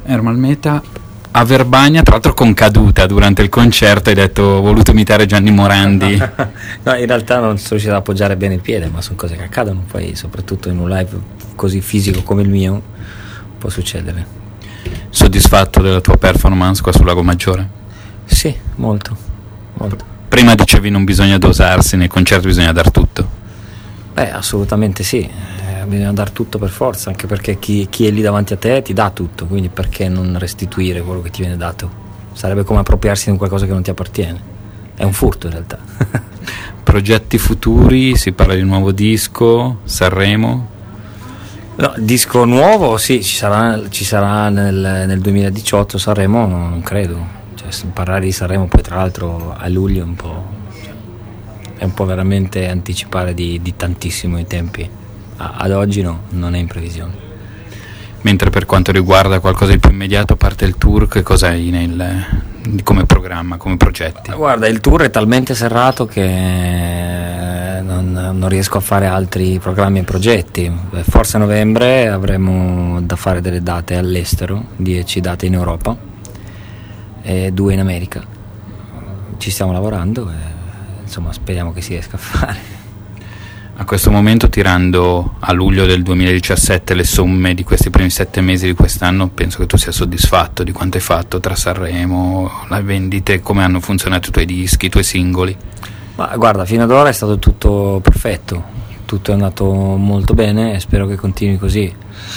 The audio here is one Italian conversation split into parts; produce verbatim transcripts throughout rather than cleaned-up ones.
Ermal Meta a Verbania, tra l'altro con caduta durante il concerto, hai detto ho voluto imitare Gianni Morandi. No, in realtà non sono riuscito ad appoggiare bene il piede, ma sono cose che accadono, poi soprattutto in un live così fisico come il mio può succedere. Soddisfatto della tua performance qua sul Lago Maggiore? Sì, molto, molto. Prima dicevi non bisogna dosarsi, nei concerti bisogna dar tutto. Beh, assolutamente sì, eh, bisogna dar tutto per forza, anche perché chi, chi è lì davanti a te ti dà tutto, quindi perché non restituire quello che ti viene dato? Sarebbe come appropriarsi di un qualcosa che non ti appartiene, è un furto in realtà. Progetti futuri, si parla di un nuovo disco, Sanremo? No, disco nuovo sì, ci sarà, ci sarà nel, nel duemiladiciotto, Sanremo non, non credo, cioè, parlare di Sanremo poi tra l'altro a luglio è un po'... è un po' veramente anticipare di, di tantissimo i tempi. A, ad oggi no, non è in previsione. Mentre per quanto riguarda qualcosa di più immediato, a parte il tour, che cosa hai nel, come programma, come progetti? Guarda, il tour è talmente serrato che non, non riesco a fare altri programmi e progetti. Forse a novembre avremo da fare delle date all'estero, dieci date in Europa e due in America. Ci stiamo lavorando e insomma speriamo che si riesca a fare. A questo momento, tirando a luglio del duemiladiciassette le somme di questi primi sette mesi di quest'anno, penso che tu sia soddisfatto di quanto hai fatto tra Sanremo, le vendite, come hanno funzionato i tuoi dischi, i tuoi singoli? Ma guarda, fino ad ora è stato tutto perfetto, tutto è andato molto bene e spero che continui così.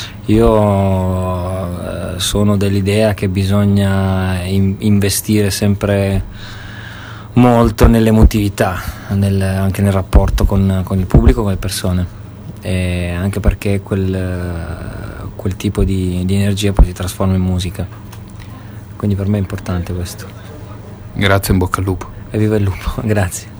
Io eh, sono dell'idea che bisogna in- investire sempre molto nell'emotività, nel, anche nel rapporto con, con il pubblico, con le persone, e anche perché quel, quel tipo di, di energia poi si trasforma in musica, quindi per me è importante questo. Grazie, in bocca al lupo. E viva il lupo, grazie.